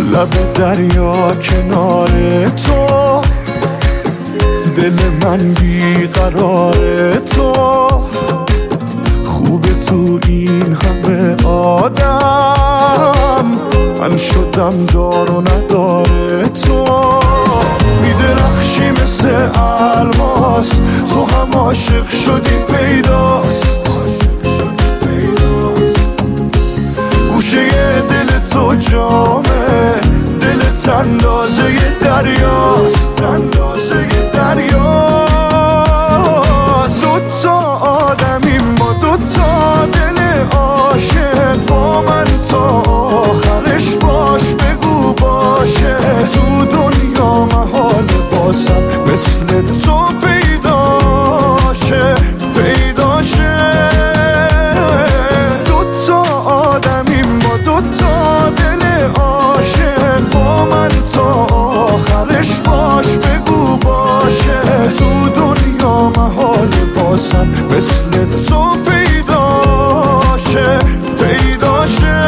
لب دریا کنار تو، دل من بیقرار تو. خوبه تو این همه آدم، من شدم دار و نداره تو. میدرخشی مثل الماس، تو هم عاشق شدی پیداست. گوشه دل تو جامه، دلت اندازه دریاست، اندازه دریاست. دوتا آدمیم ما، دوتا دل عاشق، با من تا آخرش باش بگو باشه. تو دنیا محال باسم مثل تو پیداشه، پیداشه. دوتا آدمیم ما، دوتا دل عاشق، با من تا آخرش باش بگو باشه. تو دنیا محال باسم مثل تو پیداشه، پیداشه.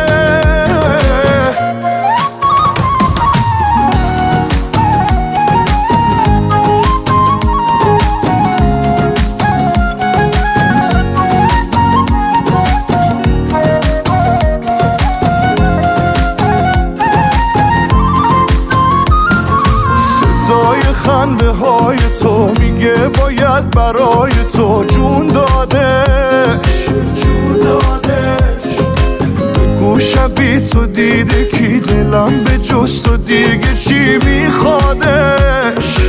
خنده های تو میگه باید برای تو جون دادش، جون دادش. بگو شبی تو دیده کی دلم به جز تو دیگه چی میخوادش.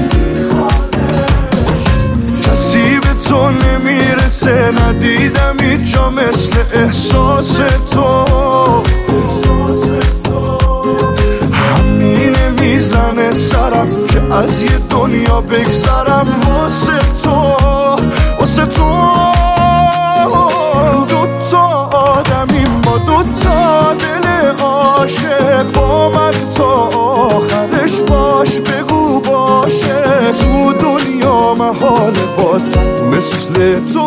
کسی به تو نمیرسه، ندیدم هیچ جا مثل احساس تو. همینه میزنه سرم که از یه دنیا بگذرم واسه تو، واسه تو. دوتا آدمیم ما، دوتا دل عاشق، با من تا آخرش باش بگو باشه. تو دنیا محال باسم مثل تو